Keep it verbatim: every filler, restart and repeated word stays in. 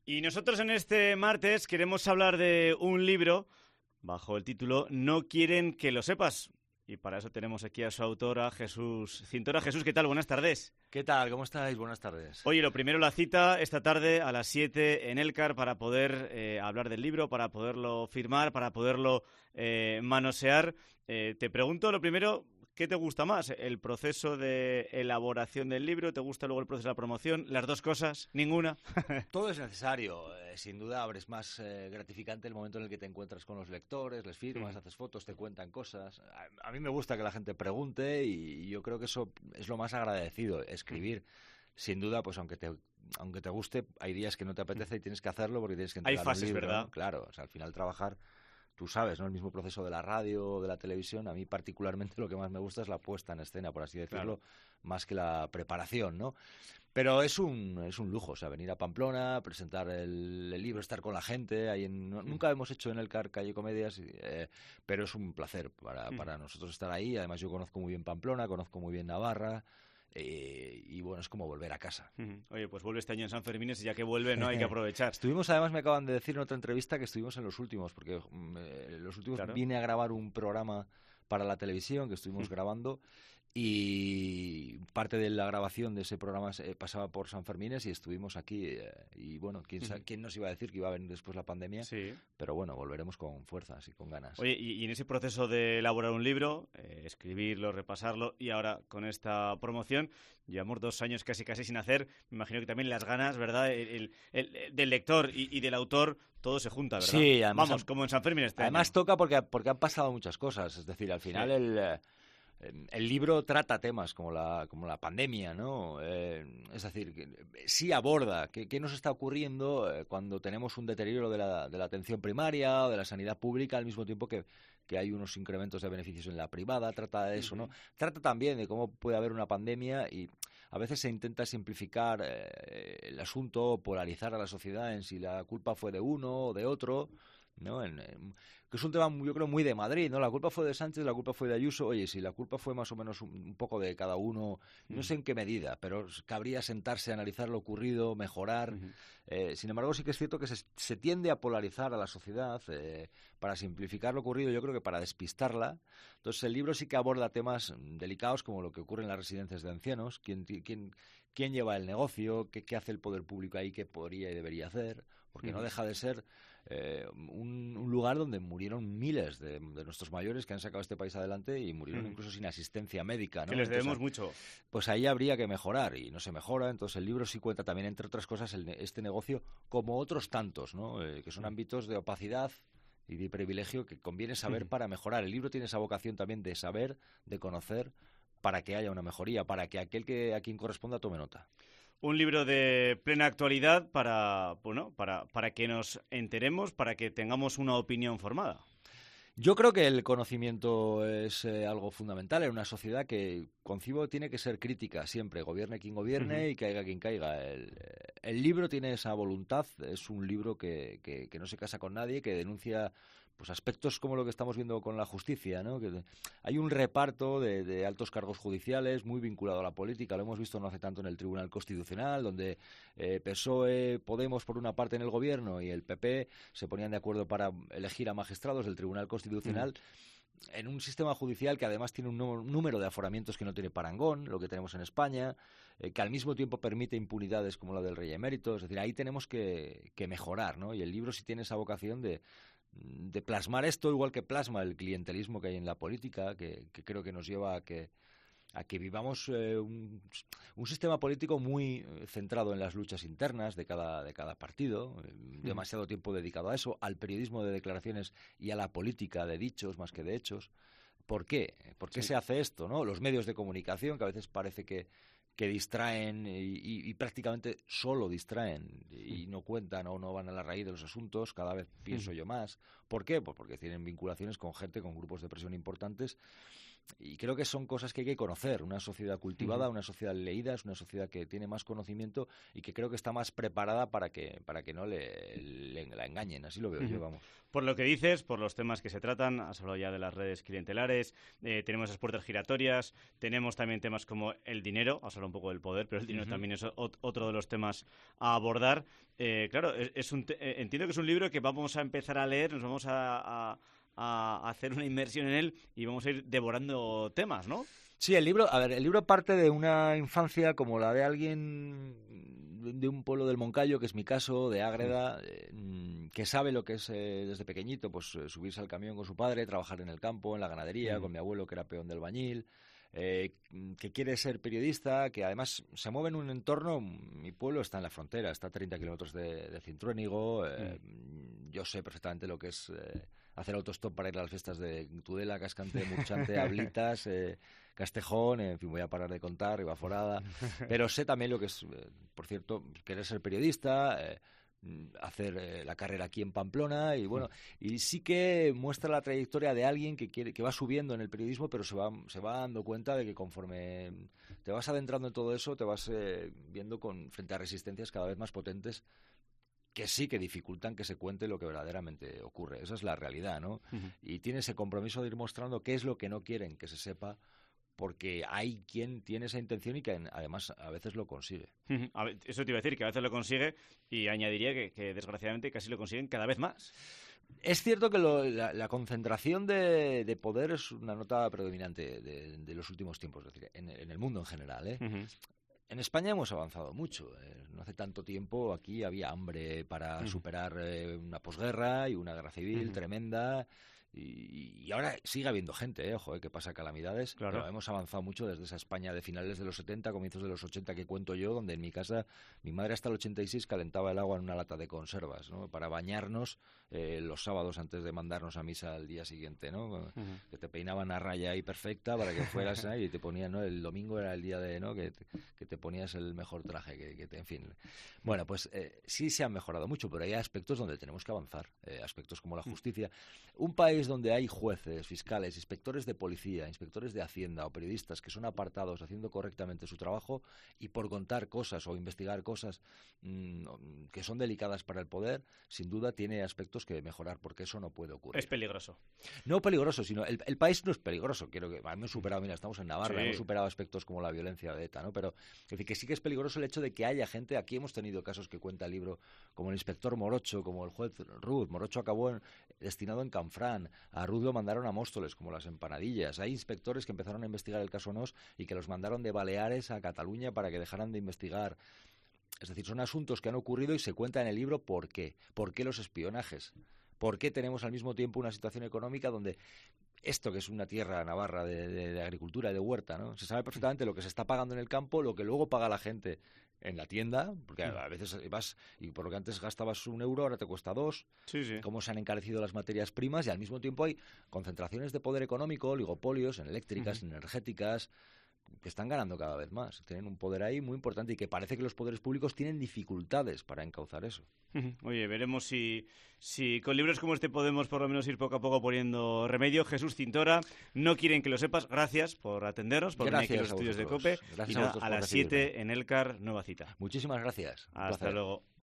Y nosotros en este martes queremos hablar de un libro bajo el título No quieren que lo sepas. Y para eso tenemos aquí a su autora, Jesús Cintora. Jesús, ¿qué tal? Buenas tardes. ¿Qué tal? ¿Cómo estáis? Buenas tardes. Oye, lo primero, la cita esta tarde a las siete en Elcar para poder eh, hablar del libro, para poderlo firmar, para poderlo eh, manosear. Eh, te pregunto, lo primero, ¿qué te gusta más? ¿El proceso de elaboración del libro? ¿Te gusta luego el proceso de la promoción? ¿Las dos cosas? ¿Ninguna? Todo es necesario. Eh, sin duda, es más eh, gratificante el momento en el que te encuentras con los lectores, les firmas, mm. haces fotos, te cuentan cosas. A, a mí me gusta que la gente pregunte y, y yo creo que eso es lo más agradecido, escribir. Mm. Sin duda, pues aunque te aunque te guste, hay días que no te apetece y tienes que hacerlo porque tienes que entregar hay fases, un libro, ¿verdad? ¿no? Claro, o sea, al final trabajar... Tú sabes, ¿no? El mismo proceso de la radio o de la televisión. A mí particularmente lo que más me gusta es la puesta en escena, por así decirlo, claro. Más que la preparación, ¿no? Pero es un es un lujo, o sea, venir a Pamplona, presentar el, el libro, estar con la gente. Ahí en, no, nunca hemos hecho en Elcar Calle Comedias, eh, pero es un placer para, para nosotros estar ahí. Además, yo conozco muy bien Pamplona, conozco muy bien Navarra. Eh, y bueno, es como volver a casa. Uh-huh. Oye, pues vuelve este año en San Fermines y ya que vuelve, ¿no? Hay que aprovechar. Estuvimos, además me acaban de decir en otra entrevista que estuvimos en los últimos, porque eh, los últimos claro. Vine a grabar un programa para la televisión que estuvimos uh-huh. grabando y parte de la grabación de ese programa eh, pasaba por San Fermines y estuvimos aquí eh, y bueno, ¿quién, uh-huh. ¿quién nos iba a decir que iba a venir después la pandemia? Sí. Pero bueno, volveremos con fuerzas y con ganas. Oye, y, y en ese proceso de elaborar un libro, eh, escribirlo, repasarlo y ahora con esta promoción, llevamos dos años casi casi sin hacer, me imagino que también las ganas, ¿verdad? El, el, el, el del lector y, y del autor, todo se junta, ¿verdad? Sí, además, vamos, como en San Fermín este Además año. toca porque, porque han pasado muchas cosas, es decir, al final sí. el... El libro trata temas como la, como la pandemia, ¿no? Eh, es decir, que sí aborda qué, qué nos está ocurriendo eh, cuando tenemos un deterioro de la, de la atención primaria o de la sanidad pública al mismo tiempo que, que hay unos incrementos de beneficios en la privada. Trata de eso, uh-huh. ¿no? Trata también de cómo puede haber una pandemia y a veces se intenta simplificar eh, el asunto, polarizar a la sociedad en si la culpa fue de uno o de otro, ¿no? En, en, que es un tema, yo creo, muy de Madrid, ¿no? La culpa fue de Sánchez, la culpa fue de Ayuso. Oye, si la culpa fue más o menos un, un poco de cada uno, no sé en qué medida, pero cabría sentarse, analizar lo ocurrido, mejorar. Uh-huh. Eh, sin embargo, sí que es cierto que se, se tiende a polarizar a la sociedad eh, para simplificar lo ocurrido, yo creo que para despistarla. Entonces, el libro sí que aborda temas delicados como lo que ocurre en las residencias de ancianos, quién, quién, quién lleva el negocio, qué, qué hace el poder público ahí, qué podría y debería hacer, porque uh-huh. no deja de ser eh, un, un lugar donde murieron miles de, de nuestros mayores que han sacado este país adelante y murieron uh-huh. incluso sin asistencia médica, ¿no? Que les debemos entonces, mucho. Pues ahí habría que mejorar y no se mejora. Entonces el libro sí cuenta también, entre otras cosas, el, este negocio como otros tantos, ¿no? Eh, que son uh-huh. ámbitos de opacidad y de privilegio que conviene saber uh-huh. para mejorar. El libro tiene esa vocación también de saber, de conocer, para que haya una mejoría, para que aquel que a quien corresponda tome nota. Un libro de plena actualidad para, bueno, para, para que nos enteremos, para que tengamos una opinión formada. Yo creo que el conocimiento es eh, algo fundamental en una sociedad que, concibo, tiene que ser crítica siempre, gobierne quien gobierne uh-huh. y caiga quien caiga. El, el libro tiene esa voluntad, es un libro que, que, que no se casa con nadie, que denuncia pues aspectos como lo que estamos viendo con la justicia, ¿no? Que hay un reparto de, de altos cargos judiciales muy vinculado a la política, lo hemos visto no hace tanto en el Tribunal Constitucional, donde eh, P S O E, Podemos por una parte en el gobierno y el P P se ponían de acuerdo para elegir a magistrados del Tribunal Constitucional. Mm. En un sistema judicial que además tiene un número de aforamientos que no tiene parangón, lo que tenemos en España, eh, que al mismo tiempo permite impunidades como la del rey emérito. Es decir, ahí tenemos que, que mejorar, ¿no? Y el libro sí tiene esa vocación de, de plasmar esto, igual que plasma el clientelismo que hay en la política, que, que creo que nos lleva a que a que vivamos eh, un, un sistema político muy centrado en las luchas internas de cada, de cada partido, eh, mm. demasiado tiempo dedicado a eso, al periodismo de declaraciones y a la política de dichos más que de hechos. ¿Por qué? ¿Por qué sí. se hace esto, ¿no? Los medios de comunicación, que a veces parece que, que distraen y, y, y prácticamente solo distraen y mm. no cuentan o no van a la raíz de los asuntos, cada vez pienso mm. yo más. ¿Por qué? Pues porque tienen vinculaciones con gente, con grupos de presión importantes. Y creo que son cosas que hay que conocer. Una sociedad cultivada, Uh-huh. una sociedad leída, es una sociedad que tiene más conocimiento y que creo que está más preparada para que para que no le, le la engañen. Así lo veo uh-huh. yo, vamos. Por lo que dices, por los temas que se tratan, has hablado ya de las redes clientelares, eh, tenemos las puertas giratorias, tenemos también temas como el dinero, has hablado un poco del poder, pero el dinero uh-huh. también es ot- otro de los temas a abordar. Eh, claro, es, es un te- eh, entiendo que es un libro que vamos a empezar a leer, nos vamos a... a a hacer una inmersión en él y vamos a ir devorando temas, ¿no? Sí, el libro, a ver, el libro parte de una infancia como la de alguien de un pueblo del Moncayo, que es mi caso, de Ágreda, eh, que sabe lo que es eh, desde pequeñito, pues eh, subirse al camión con su padre, trabajar en el campo, en la ganadería, mm. con mi abuelo que era peón del Bañil, eh, que quiere ser periodista, que además se mueve en un entorno, mi pueblo está en la frontera, está a treinta kilómetros de, de Cintruénigo, eh, mm. yo sé perfectamente lo que es... Eh, hacer autostop para ir a las fiestas de Tudela, Cascante, Murchante, Ablitas, eh, Castejón, en fin, voy a parar de contar, Ribaforada, pero sé también lo que es, eh, por cierto, querer ser periodista, eh, hacer eh, la carrera aquí en Pamplona y bueno, y sí que muestra la trayectoria de alguien que quiere que va subiendo en el periodismo, pero se va se va dando cuenta de que conforme te vas adentrando en todo eso, te vas eh, viendo con frente a resistencias cada vez más potentes que sí que dificultan que se cuente lo que verdaderamente ocurre. Esa es la realidad, ¿no? Uh-huh. Y tiene ese compromiso de ir mostrando qué es lo que no quieren que se sepa, porque hay quien tiene esa intención y que además a veces lo consigue. Uh-huh. A ver, eso te iba a decir, que a veces lo consigue, y añadiría que, que desgraciadamente casi lo consiguen cada vez más. Es cierto que lo, la, la concentración de, de poder es una nota predominante de, de los últimos tiempos, es decir, en, en el mundo en general, ¿eh? Uh-huh. En España hemos avanzado mucho. Eh, no hace tanto tiempo aquí había hambre para uh-huh. superar eh, una posguerra y una guerra civil uh-huh. tremenda. Y, y ahora sigue habiendo gente, eh, ojo, eh, que pasa calamidades. Claro. Pero hemos avanzado mucho desde esa España de finales de los setenta, comienzos de los ochenta que cuento yo, donde en mi casa mi madre hasta el ochenta y seis calentaba el agua en una lata de conservas, ¿no? Para bañarnos eh, los sábados antes de mandarnos a misa al día siguiente, ¿no? Uh-huh. Que te peinaban a raya ahí perfecta para que fueras ¿no? y te ponían, ¿no? El domingo era el día de, ¿no? Que te, que te ponías el mejor traje, que, que te, en fin. Bueno, pues eh, sí se han mejorado mucho, pero hay aspectos donde tenemos que avanzar, eh, aspectos como la justicia. Un país donde hay jueces, fiscales, inspectores de policía, inspectores de Hacienda o periodistas que son apartados haciendo correctamente su trabajo y por contar cosas o investigar cosas mmm, que son delicadas para el poder, sin duda tiene aspectos que mejorar, porque eso no puede ocurrir. Es peligroso. No peligroso, sino el, el país no es peligroso. Quiero que hemos superado, mira, estamos en Navarra, sí. hemos superado aspectos como la violencia de ETA, ¿no? Pero es decir, que sí que es peligroso el hecho de que haya gente. Aquí hemos tenido casos que cuenta el libro, como el inspector Morocho, como el juez Ruth. Morocho acabó en, destinado en Canfrán. A Ruth lo mandaron a Móstoles, como las empanadillas. Hay inspectores que empezaron a investigar el caso Nos y que los mandaron de Baleares a Cataluña para que dejaran de investigar. Es decir, son asuntos que han ocurrido y se cuenta en el libro por qué. ¿Por qué los espionajes? ¿Por qué tenemos al mismo tiempo una situación económica donde esto que es una tierra navarra de, de, de agricultura y de huerta, ¿no? Se sabe perfectamente lo que se está pagando en el campo, lo que luego paga la gente en la tienda, porque a veces vas y por lo que antes gastabas un euro, ahora te cuesta dos. Sí, sí. Cómo se han encarecido las materias primas y al mismo tiempo hay concentraciones de poder económico, oligopolios en eléctricas, uh-huh. en energéticas, que están ganando cada vez más. Tienen un poder ahí muy importante y que parece que los poderes públicos tienen dificultades para encauzar eso. Oye, veremos si, si con libros como este podemos por lo menos ir poco a poco poniendo remedio. Jesús Cintora, no quieren que lo sepas. Gracias por atendernos, por venir aquí a los estudios de COPE. Gracias y a, nada, a, a las siete en Elcar, nueva cita. Muchísimas gracias. Hasta luego.